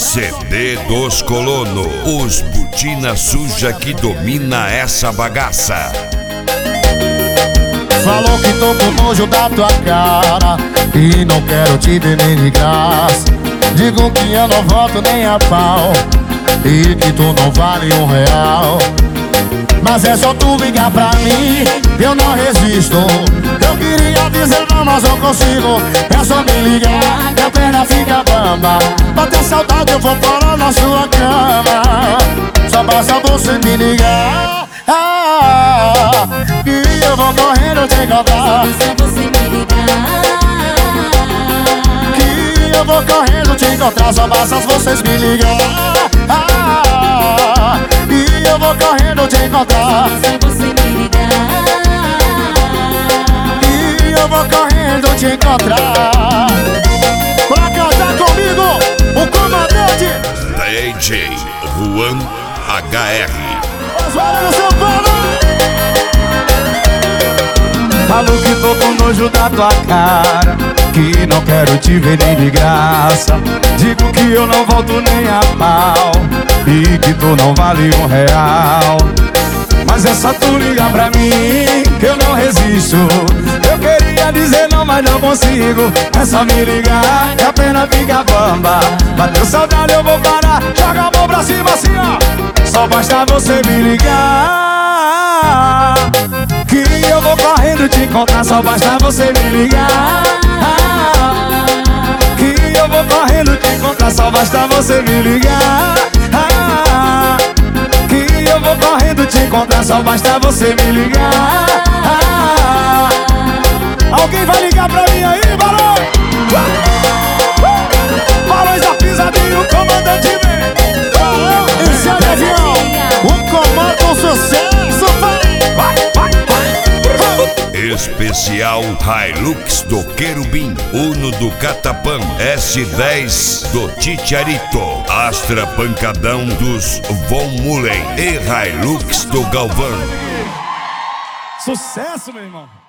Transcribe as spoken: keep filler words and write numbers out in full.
C D dos colonos, os botina suja que domina essa bagaça. Falou que tô com nojo da tua cara e não quero te ver nem de graça. Digo que eu não volto nem a pau e que tu não vale um real. Mas é só tu ligar pra mim, eu não resisto. Eu queria dizer não, mas não consigo. É só me ligar, minha perna fica bamba. Bater saudade eu vou parar na sua cama. Só basta você me ligar, ah, que eu vou correndo te encontrar. Só basta você me ligar, Que eu vou correndo te encontrar. Só basta vocês me ligar, ah, e eu vou correndo te encontrar. só você me ligar. E eu vou correndo te encontrar. Pra cantar comigo, o comandante D J Juan H R. Osvaldo São Paulo. Falo que tô com nojo da tua cara, que não quero te ver nem de graça. Digo que eu não volto nem a pau e que tu não vale um real. Mas é só tu ligar pra mim que eu não resisto. Eu queria dizer não, mas não consigo. É só me ligar que a pena fica bamba. Bateu saudade eu vou parar. Joga a mão pra cima assim ó. Só basta você me ligar, que eu vou correndo te encontrar. Só basta você me ligar, que eu vou correndo te encontrar. Só basta você me ligar, que eu vou correndo te encontrar. Só basta você me ligar. Alguém vai ligar pra mim aí, Barão? Barões da Pisadinha, o comandante vem. Esse é o avião, o comando sucesso, vai, vai, vai. Especial Hilux do Querubim, Uno do Catapã, S dez do Titiarito, Astra Pancadão dos Von Mullen e Hilux do Galvão. Sucesso, meu irmão.